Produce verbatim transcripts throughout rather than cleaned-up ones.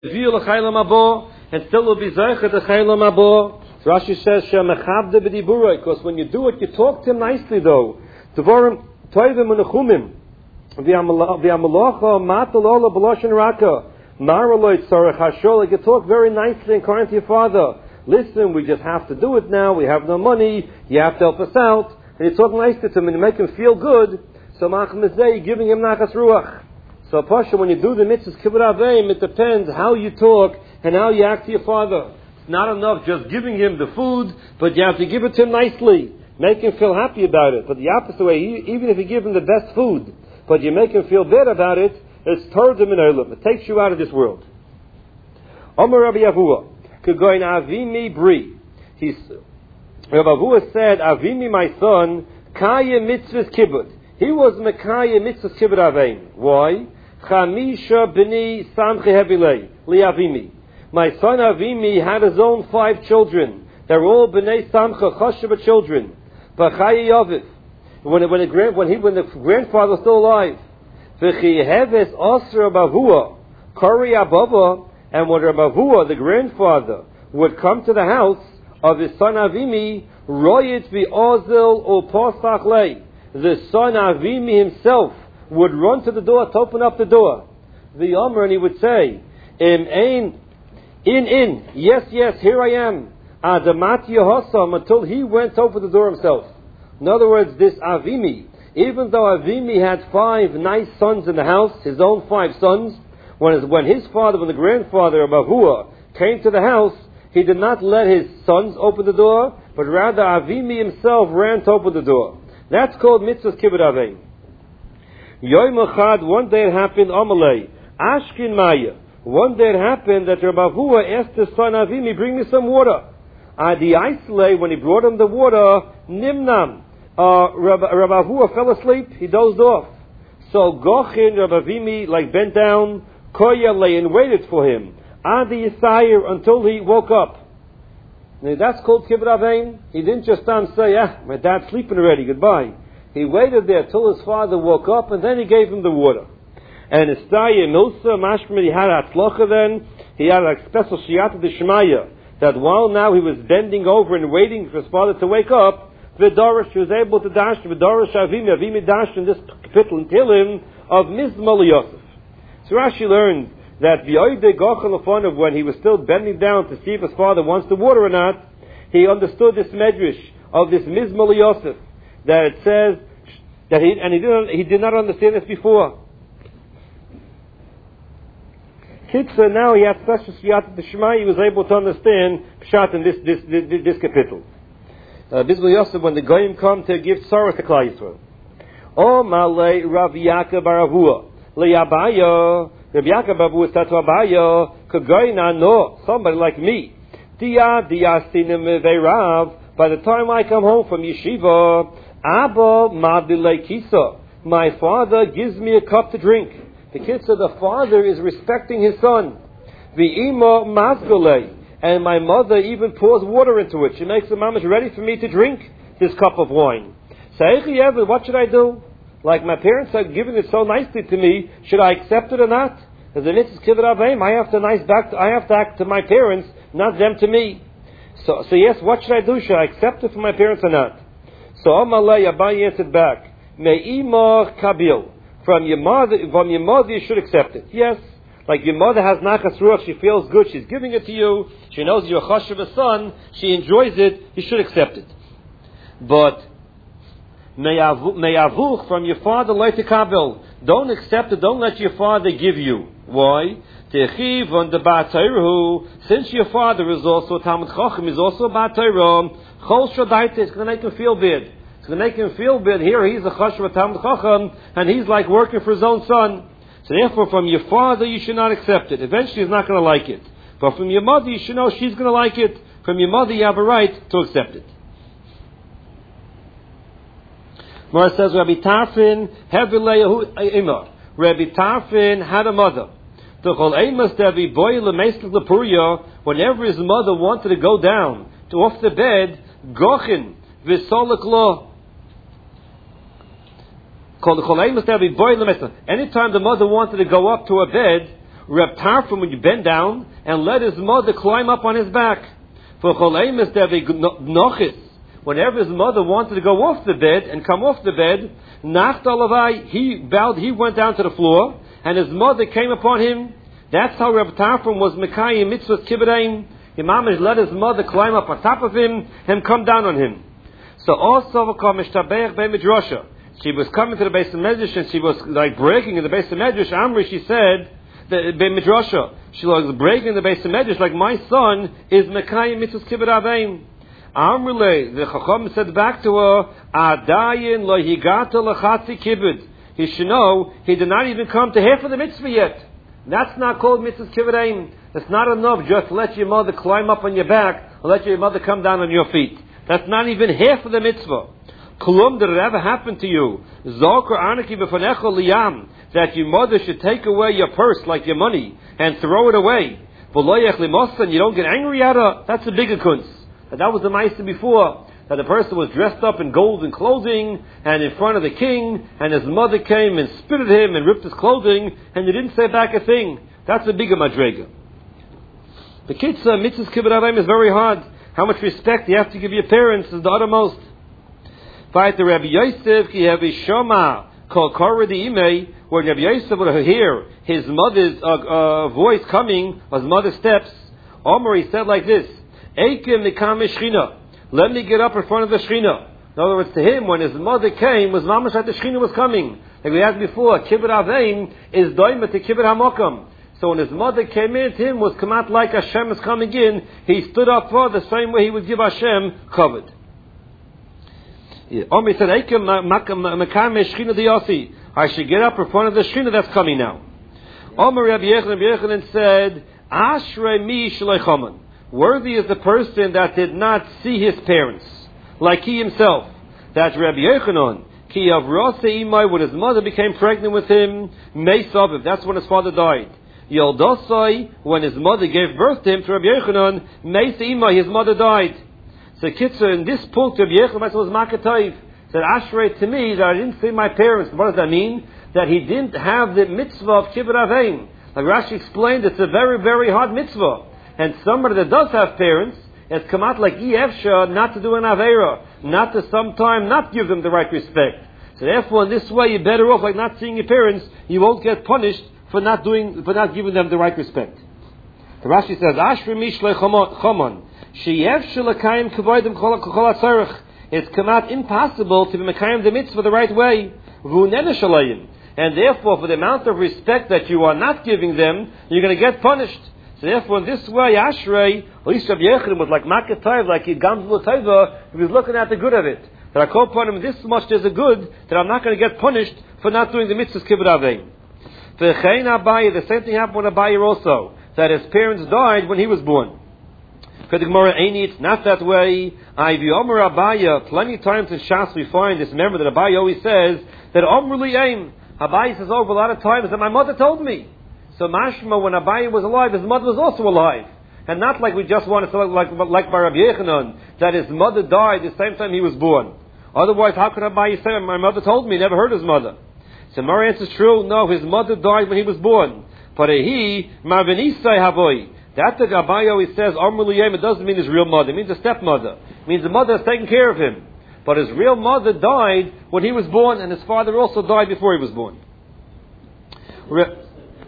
and still will be zeicha the chaylam abo. So Rashi says shemechavde b'diburoi, because when you do it, you talk to him nicely though. Devorim toivim unechumim v'amalacha matalola b'loshen raka maraloy tzarech hashol. You talk very nicely and kind to your father. Listen, we just have to do it now. We have no money. You have to help us out. And you talk nicely to him and you make him feel good. So machem izeh, giving him nachas ruach. So Pasha, when you do the mitzvahs kibbud aveim, it depends how you talk and how you act to your father. It's not enough just giving him the food, but you have to give it to him nicely. Make him feel happy about it. But the opposite way, even if you give him the best food, but you make him feel bad about it, it's tordem in olam. It takes you out of this world. Omer Rabbi Yavua, Kegoin avimi bri. He's, Rabbi Yavua said, avimi my son, kaya mitzvahs kibbud. He was mekaya mitzvahs kibbud aveim. Why? Chamisha b'ni samchi hebilei li avimi. My son Avimi had his own five children. They're all b'nei samcha chasheva children. B'chayi yaviv. When when the when he when the grandfather was still alive, v'chi heves osra bavua kari abava. And when Rabavua, the grandfather, would come to the house of his son Avimi, royit v'ozel or posach lei. The son Avimi himself would run to the door to open up the door. The Omer, and he would say, Im ein, in, in, yes, yes, here I am. Adamat Yehossam, until he went to open the door himself. In other words, this Avimi, even though Avimi had five nice sons in the house, his own five sons, when his, when his father, when the grandfather of Avua came to the house, he did not let his sons open the door, but rather Avimi himself ran to open the door. That's called mitzvahs kibbud aveim. Yom echad, one day it happened, Amalei, Ashkin Maya. One day it happened that Rabbi Avua asked his son Avimi, bring me some water. Adi Aisley, when he brought him the water, Nimnam, uh, Rabbi, Rabbi Avua fell asleep, he dozed off. So Gochin, Rabbi Avimi, like bent down, Koya lay and waited for him. Adi Yisayir, until he woke up. Now that's called kibbud aveim. He didn't just stand and say, ah, my dad's sleeping already, goodbye. He waited there till his father woke up, and then he gave him the water. And Estaya Milsa, Mashma, he had Atzlocha then, he had a special Shiyata Deshmaya, that while now he was bending over and waiting for his father to wake up, Vidorish, he was able to dash, Vidorish Avimi, Avimi dash in this capital and Tilim of Mizmal Yosef. So Rashi learned that V'yoide Gochel Afonav, when he was still bending down to see if his father wants the water or not, he understood this medrash of this Mizmal Yosef, that it says, that he, and he didn't, he did not understand this before. Kitzur, now he had special Shiyat D'Shmai, he was able to understand Pshat in this, this, this, this capital. Uh, Mizmal Yosef, when the Goyim come to give Tzarah to Klal Yisrael. O Malay Rav Yaakov Bar Avua, Le'Abaya, Rav Yaakov Bar Avua said to Abaya, Kagoyna, no, somebody like me. Dia, dia sinim ve'rav, by the time I come home from yeshiva, Abba Madilei Kisa, my father gives me a cup to drink. The kid said the father is respecting his son. V'ima Mazgolei, and my mother even pours water into it. She makes the mamash ready for me to drink this cup of wine. Sa'echi Evan, what should I do? Like my parents have given it so nicely to me, should I accept it or not? As a mitzvah kibbud aveim, I have to nice back. To, I have to act to my parents, not them to me. So, so yes, what should I do? Should I accept it from my parents or not? So Amalei Abai answered back, Me'imah kabil. From your mother, from your mother, you should accept it. Yes, like your mother has nachas ruach, she feels good, she's giving it to you. She knows you're a chashuv son, she enjoys it. You should accept it. But me'avuch, from your father, leite kabil. Don't accept it. Don't let your father give you. Why? Techiv on the ba'atayru. Since your father is also Talmud Chacham, is also ba'atayru. Chol shadaita, it's going to make him feel bad. It's going to make him feel bad. Here he's a chashuv Talmud Chacham, and he's like working for his own son. So therefore, from your father, you should not accept it. Eventually, he's not going to like it. But from your mother, you should know she's going to like it. From your mother, you have a right to accept it. Mara says, Rabbi Tarfin, Hevileyahu Imar. Rabbi Tarfin had a mother. Whenever his mother wanted to go down to off the bed, Gochin, Visolik Law. Anytime the mother wanted to go up to her bed, Reb Tarfon, when you bend down, and let his mother climb up on his back. For Choleimus Devi Nochis, whenever his mother wanted to go off the bed and come off the bed, Nacht Alavai, he bowed, he went down to the floor, and his mother came upon him. That's how Reb Tarfon was Mekayim Mitzvahs Kibbutz. Imam let his mother climb up on top of him and come down on him. So also she was coming to the Beis Medrash and she was like breaking in the Beis Medrash. Amri, she said, the Beis Midrasha, she was breaking in the Beis Medrash like my son is Mekayim Mitzvahs Kibbutz Aveim. Amrule, the Chacham said back to her, Adayin lo higata lachatzi kibbutz. He should know he did not even come to half of the mitzvah yet. That's not called Mitzvahs Kibbutz Aveim. It's not enough just to let your mother climb up on your back or let your mother come down on your feet. That's not even half of the mitzvah. Kulum, did it ever happen to you? Zokar anaki b'fanecha liyam, that your mother should take away your purse like your money and throw it away. V'loyech limosan, you don't get angry at her. That's a bigger kunz. But that was the ma'aseh before, that the person was dressed up in golden clothing and in front of the king, and his mother came and spit at him and ripped his clothing, and he didn't say back a thing. That's a bigger madrega. The kitzah, Mitzvahs Kibbutz Aveim is very hard. How much respect you have to give your parents is the uttermost. Fight the Rabbi Yosef, ki have a shoma, called Korah the Imei, where Rabbi Yosef would hear his mother's uh, uh, voice coming, or his mother's steps. Omer, he said like this, Eikim nikame shchina, let me get up in front of the shchina. In other words, to him, when his mother came, was mamash like the shchina was coming. Like we had before, Kibbutz Aveim is doimet to Kibbutz HaMokam. So when his mother came in to him, was kamat like Hashem is coming in, he stood up for the same way he would give Hashem covered. Omer said, I should get up in front of the Shechina that's coming now. Omer Rabbi Yochanan said, Ashrei mi shleichaman. Worthy is the person that did not see his parents, like he himself. That's Rabbi Yochanan. Ki avrose imai, when his mother became pregnant with him, meisav, that's when his father died. Yoldosai, when his mother gave birth to him, to Rabbi Yochanan, meisa imai, his mother died. So Kitzur, in this point, Rabbi Yochanan was makatayv. Said, Ashrei to me, that I didn't see my parents. What does that mean? That he didn't have the mitzvah of Kibbutz Aveim. Like Rashi explained, it's a very, very hard mitzvah. And somebody that does have parents has come out like Efsha not to do an Aveira, not to sometime not give them the right respect. So therefore, in this way, you're better off like not seeing your parents. You won't get punished for not doing, for not giving them the right respect. The Rashi says, Ashrei mishlei chomon, sheyefsha l'kayim kavodim kol hatzarech. It's come out impossible to be mekayim the mitzvah the right way. V'unene shalayim. And therefore, for the amount of respect that you are not giving them, you're going to get punished. So therefore, in this way, Ashrei, at least Rabbi Yochanan was like Makatayv, like Yigam L'Tayva, he was looking at the good of it. That I call upon him this much there's a good, that I'm not going to get punished for not doing the mitzvahs Kibbutz Aveim. V'chein Abaye, the same thing happened with Abaye also, that his parents died when he was born. For the Gemara, it's not that way. I vi Omer Abaye, plenty of times in Shas we find this member that Abaye always says, that Omer Li'aim, Abaye says over a lot of times that my mother told me. So Mashma, when Abaye was alive, his mother was also alive. And not like we just want to say, like, like by Rabbi Yochanan, that his mother died the same time he was born. Otherwise, how could Abaye say, my mother told me, never heard his mother? So Mara answers true, no, his mother died when he was born. But he, Marvenisai Havoy. That the Abaye always says, Amruliyem, it doesn't mean his real mother, it means a stepmother. It means the mother has taken care of him. But his real mother died when he was born, and his father also died before he was born. Re-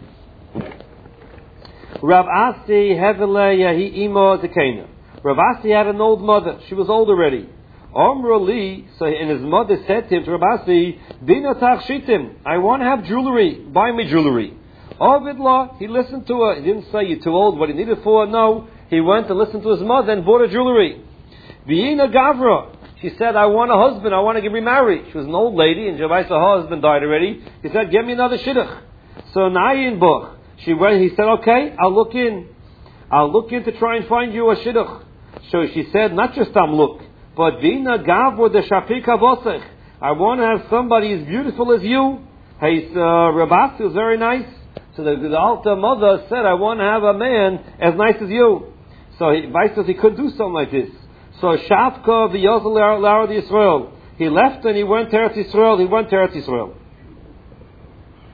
Rav Asi Hevele Yahi Imo Zekena. Rav Asi had an old mother. She was old already. Omra Li, so and his mother said to him, to Rav Asi, Bina Tachshitim, I want to have jewelry. Buy me jewelry. Ovidla, he listened to her. He didn't say you're too old. What he needed for her, no. He went to listen to his mother and bought her jewelry. Vina Gavra, she said, I want a husband. I want to get remarried. She was an old lady, and Javai saw her husband died already. He said, get me another shidduch. So Nayin Buch. She went, he said, okay, I'll look in. I'll look in to try and find you a shidduch. So she said, not just I'm look, but Vina Gavra the Shapika Vosech. I want to have somebody as beautiful as you. Hey, uh, Rabasi was very nice. So the, the altar mother said, I want to have a man as nice as you. So he, Vice says he couldn't do something like this. So Shafka v'Yozel Lara the Yisrael. He left and he went to Eretz Yisrael. He went to Eretz Yisrael.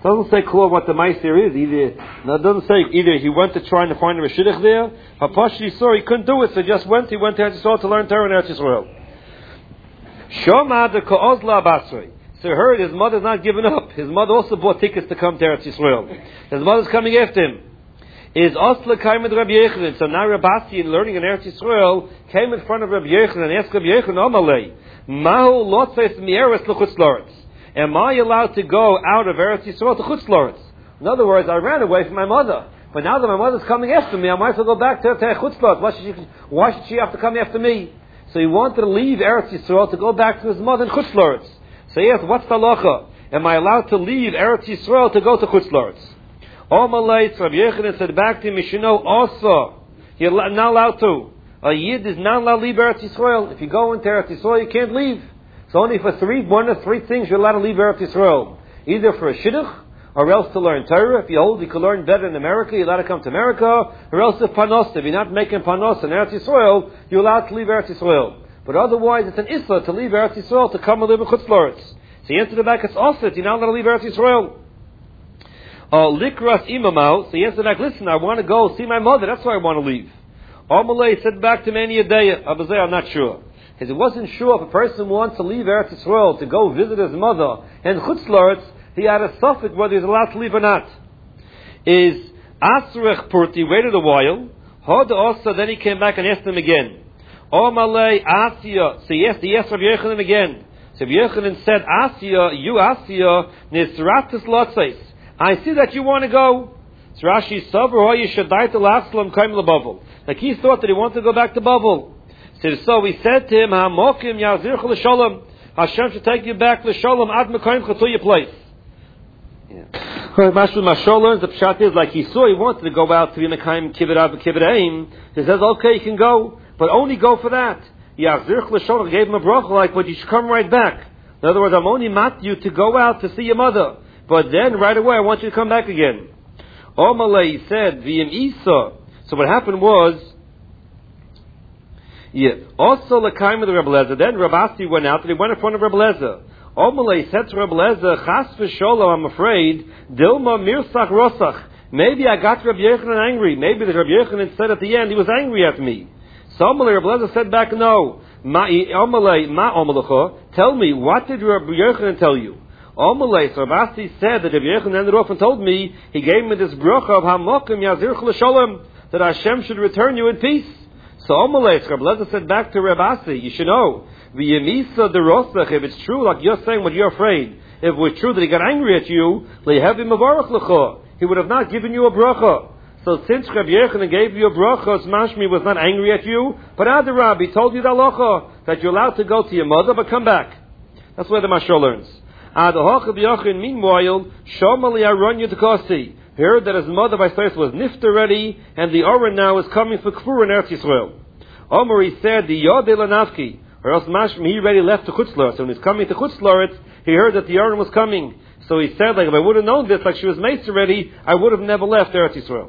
Doesn't say clear what the Meiser is. Either no, it doesn't say either he went to try and find a Shidduch there. Hapashi saw he couldn't do it, so he just went. He went to Eretz Yisrael to learn Torah in Eretz Yisrael. Shoma de Ka'ozla Basrei. So he heard his mother's not giving up. His mother also bought tickets to come to Eretz Yisrael. His mother's coming after him. Is Osla came with Rabbi Yechanan. So now Rabbi in learning in Eretz Yisrael came in front of Rabbi Yechanan and asked Rabbi Yechanan, Amalei, Mahu Lotzes Mieres L'Chutz Loretz. Am I allowed to go out of Eretz Yisrael to Chutz Loretz? In other words, I ran away from my mother. But now that my mother's coming after me, I might as well go back to, to Chutz Loretz. Why should, she, why should she have to come after me? So he wanted to leave Eretz Yisrael to go back to his mother in Chutz Loretz. So he asked, what's the halacha? Am I allowed to leave Eretz Yisrael to go to Chutz Loretz? Omalei, Rabbi Yechanan said back to him, you should know also, you're not allowed to. A Yid is not allowed to leave Eretz Yisrael. If you go into Eretz Yisrael, you can't leave. So only for three, one or three things you're allowed to leave Eretz Yisrael. Either for a shidduch, or else to learn Torah. If you hold you can learn better in America, you're allowed to come to America. Or else if panos, if you're not making panos in Eretz Yisrael, you're allowed to leave Eretz Yisrael. But otherwise, it's an issa to leave Eretz Yisrael to come and live in Chutz Loretz. So he answered it back, it's offset, you're not allowed to leave Eretz Yisrael. Uh, Likras imamau, so he answered back, listen, I want to go see my mother, that's why I want to leave. Amalei said back to me, any day, Abazay, I'm not sure. Because he wasn't sure if a person wants to leave Eretz Yisrael to go visit his mother and Chutz Loretz, he had a suffix whether he's allowed to leave or not. Is Asrech Purti waited a while, Hod Osa, then he came back and asked him again. Omalei Asiya, so he asked, he asked Rabbi Yechanan again. So Rabbi Yechanan said, Asiya, you Asiya, Nisratis Lotzais. I see that you want to go. So Rashi Savar Hoy Shadai to Laslam Kaim LeBavel. Like he thought that he wanted to go back to Bavel. So we said to him, Hamokim Yazirch L'Shalom. Hashem should take you back L'Shalom Ad Mekayimcha to your place. Mashal Mashal learns the pshat is like he saw he wanted to go out to be Mekayim Kibbut Av Kibbut Aim. He says, okay, you can go, but only go for that. Yazirch L'Shalom gave him a bracha like, but you should come right back. In other words, I'm only mat you to go out to see your mother, but then right away I want you to come back again. Omalei said, V'im Isa. So what happened was, yeah. Also, Lakaim of the Rebbe Lezer. Then Rabbi went out and he went in front of Rebbe Lezer. Omalei said to Rebbe Lezer, Chas v'sholom, I'm afraid, Dilma mirsach rosach. Maybe I got Rabbi Yechanan angry. Maybe the Rabbi Yechanan said at the end he was angry at me. So Omalei, Rebbe Lezer said back, no. Ma Omalei, ma Omalecha. Tell me, what did Rabbi Yechanan tell you? Omalei, so Rabbi said that Rabbi Yechanan ended off and told me, he gave me this bracha of Hamokim Yazirch L'Sholem, that Hashem should return you in peace. So Omalei, Rabbi Lezer said back to Rabbi, you should know, V'yemisa de Rosach, if it's true, like you're saying what you're afraid, if it was true that he got angry at you, Le'hevi Mavarach L'cha, he would have not given you a bracha. So since Rabbi Yechanan gave you a bracha, Smashmi was not angry at you, but Adarab, he told you the halacha, that you're allowed to go to your mother, but come back. That's where the Mashal learns. Adahoch B'yachin, meanwhile, Shomali Aron Yudkosi, heard that his mother by Stais was nift already, and the Oren now is coming for Kfur in Eretz Yisrael. Omer, he said, the Yod Elanavki, or else Mashmi, he already left to Chutz Loretz. So when he's coming to Chutz Loretz, he heard that the Oren was coming. So he said, like, if I would have known this, like she was maced already, I would have never left Eretz Yisrael.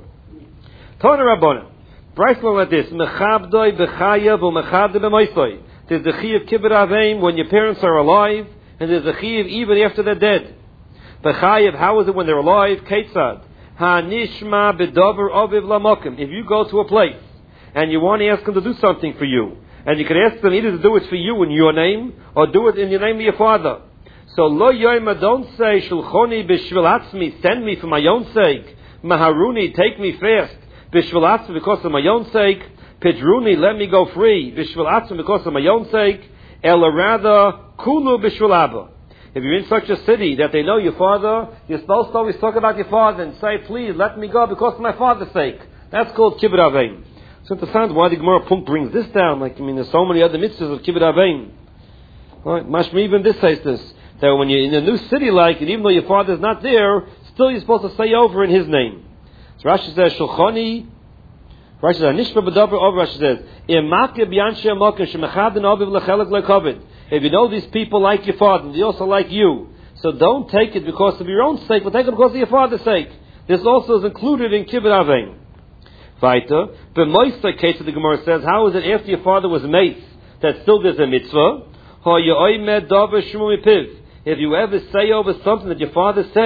Tana Rabbana, Bryce learned like this, Mechabdoi b'chayav u'mechabdoi b'moisoi. There's the Chiyav Kibbut Aveim when your parents are alive, and there's the Chiyav even after they're dead. B'chayav, how is it when they're alive? Ketzad. Ha-nishma b'dover oviv lamokim. If you go to a place, and you want to ask them to do something for you, and you can ask them either to do it for you in your name, or do it in the name of your father. So, lo yoyma, don't say, shulchoni b'shvil atzmi, send me for my own sake. Maharuni, take me fast. B'shvil atzmi, because of my own sake. Pidruni, let me go free. B'shvil atzmi, because of my own sake. Ela rather, kulu b'shvil abba. If you're in such a city that they know your father, you're supposed to always talk about your father and say, please, let me go because of my father's sake. That's called Kibbut Aveim. So it understands why the Gemara Punk brings this down. Like, I mean, there's so many other mitzvahs of Kibbut Aveim. Right? Mashmi, even this says this. That when you're in a new city like, and even though your father's not there, still you're supposed to say over in his name. So Rashi says, Shulchani, Rashi says, Nishma b'davar over, Rashi says, Imake b'yanshe amokim, shemechad and aviv lechelek lekovid. If you know these people like your father, and they also like you, so don't take it because of your own sake, but take it because of your father's sake. This also is included in Kibbut Aveim. Weiter, the Moisei case of the Gemara says, how is it after your father was mace that still there's a mitzvah? If you ever say over something that your father said,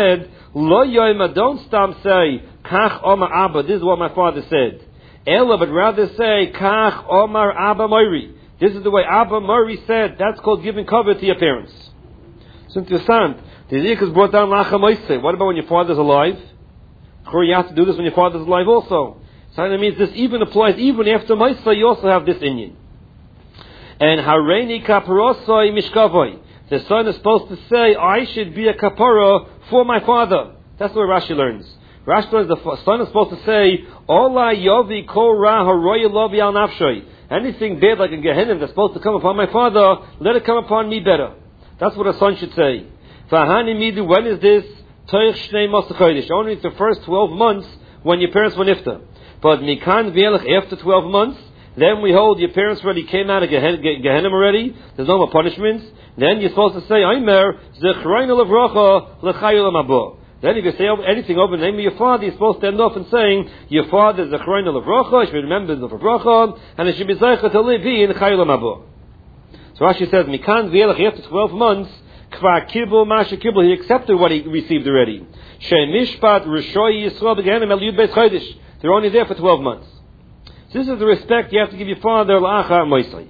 Lo yoyma, don't stop say, Kach Omar Abba, this is what my father said. Ella, but rather say, Kach Omar Abba Moiri. This is the way Abba Moiri said. That's called giving cover to your parents. It's interesting. The Zik is brought down Lacha Moise. What about when your father's alive? You have to do this when your father's alive also. So that means this even applies even after Moise, you also have this inyan. And Hareini Kaparosoi Mishkavoi. The son is supposed to say, I should be a kapara for my father. That's what Rashi learns. Rashi learns the son is supposed to say, Ola Yovi Kol Ra Haroya Lovi Al Nafshoi. Anything bad like a Gehenna that's supposed to come upon my father, let it come upon me better. That's what a son should say. Vahani Midu, when is this? Toich Shnei Mosachodesh. Only the first twelve months when your parents were nifta. But Mikan Vielach, after twelve months, then we hold your parents already came out of Gehenna already. There's no more punishments. Then you're supposed to say, Aimer, Zechrein Lavrocha, Lechayil Mabur. Then if you say anything over the name of your father, you're supposed to end off in saying, your father is Zechrein Lavrocha, you should remember the Lavrocha, and it should be Zeicha to live in Chayil Mabur. So Rashi says, Mikan Vielach, after twelve months, Kvar Kibul, Masha Kibul, he accepted what he received already. Shem Mishpat, Rishoy Yisrael, Begehenim, El Yud Beis Chodesh. They're only there for twelve months. So this is the respect you have to give your father, La'acha Moisei.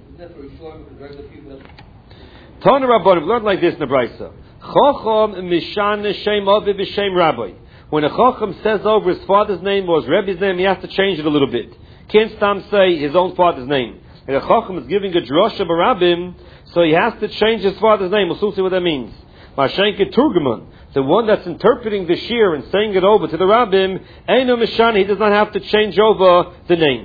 Tana Rabbanim, we learned like this in the Brisa. Chochom Mishan Shem Aviv B'Shem Rabbi. When a Chochom says over his father's name or his Rebbe's name, he has to change it a little bit. Can't stam say his own father's name. And a Chochom is giving a drosha Barabim, so he has to change his father's name. We'll soon see what that means. Mashenke Turgaman, the one that's interpreting the shir and saying it over to the Rabbim, Eino Mishan, he does not have to change over the names.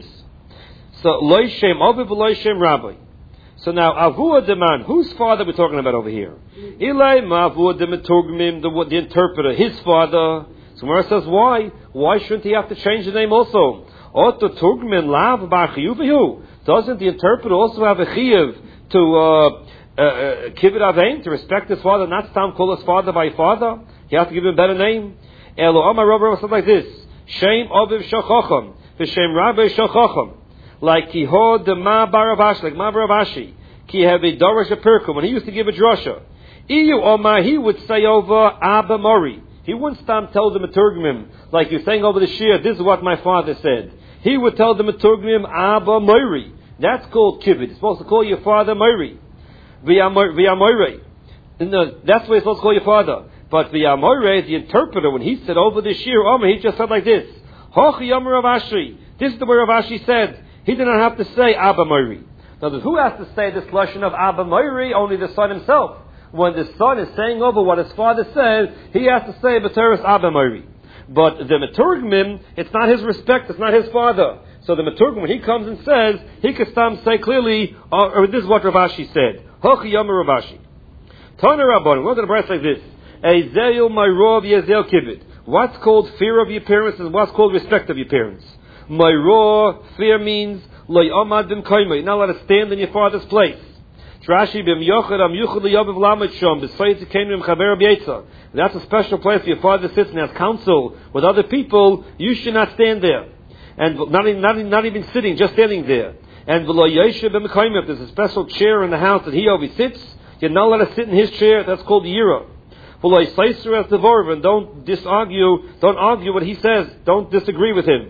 So, Loi Shem Aviv Loi Shem Rabbi. So now, Avua Deman, whose father we're talking about over here? Ilai Mavua Demeturgmim, the the interpreter, his father. So Mara says, why? Why shouldn't he have to change the name also? Oto Turgmin Lav Bar Chiyuvihu. Doesn't the interpreter also have a chiyuv to uh, uh, kibbut avein, to respect his father, not stam call his father by father? He has to give him a better name. Elo Amar Rabbi said like this: Shem Aviv Shochacham, v'Shem Rabbi Shochacham. Like Kiho de Ma Baravashi, like Ma Baravashi. Ki have a Darash Apirkum, when he used to give a drasha. Iyu Omar, he would say over Abba Mori. He wouldn't stand tell the Maturgmim, like you're saying over the Shir, this is what my father said. He would tell the Maturgmim Abba Mori. That's called kibbut. You're supposed to call your father Mori. Via Mori. No, that's what you're supposed to call your father. But Via Mori, the interpreter, when he said over the Shir, Omar, he just said like this. Hochi Yom Ravashi. This is the way Ravashi said. He did not have to say Abba Moiri. Now, who has to say this lashon of Abba Moiri? Only the son himself. When the son is saying over what his father said, he has to say B'teres Abba Moiri. But the Maturgmim, it's not his respect, it's not his father. So the Maturgmim, when he comes and says, he can stam say clearly, uh, or this is what Ravashi said. Hochi Yom Ravashi. Tana Rabbanim, we're going to write like this. Ezeil Mayrov Yezel Kibbut. What's called fear of your parents and what's called respect of your parents. My raw fear means loy amad bim kaima. You're not allowed to stand in your father's place. Rashi bim yochad am yuchad liyaviv lamed shom b'sayit zekenu chaber b'yetza. That's a special place where your father sits and has counsel with other people. You should not stand there, and not even, not, not even sitting, just standing there. And v'lo yeshiv bim kaima. If there's a special chair in the house that he always sits, you're not allowed to sit in his chair. That's called yira. V'lo yisayser as devorv, and don't disargue, don't argue what he says. Don't disagree with him.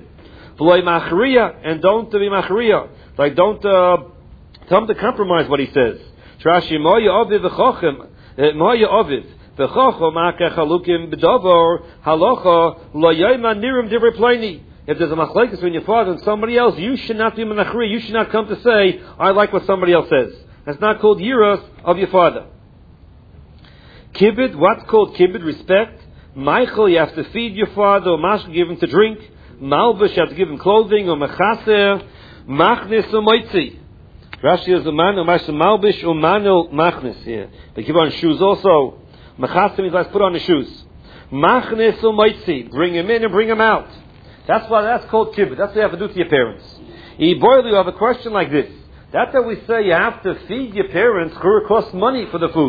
And don't be machriya, like don't uh, tell him to compromise what he says. Trashi moya aviv v'chochem, moya aviv v'chochem akach halukim b'davar halacha lo yayman nirim divrei pleni. If there's a machlekes between your father and somebody else, you should not be machriya. You should not come to say, I like what somebody else says. That's not called yiras of your father. Kibbut, what's called kibbut? Respect. Michael, you have to feed your father, or mashal, give him to drink. Malbush, you have to give him clothing, or mechaser, machnis, or moitzi. Rashi is a man, or malbush, or manil, machnis, yeah. They give on shoes also. Mechaser means let's put on the shoes. Machnis, or moitzi. Bring him in and bring him out. That's why that's called kibbut. That's what you have to do to your parents. Iboilu, you have a question like this. That's how we say you have to feed your parents, who costs money for the food.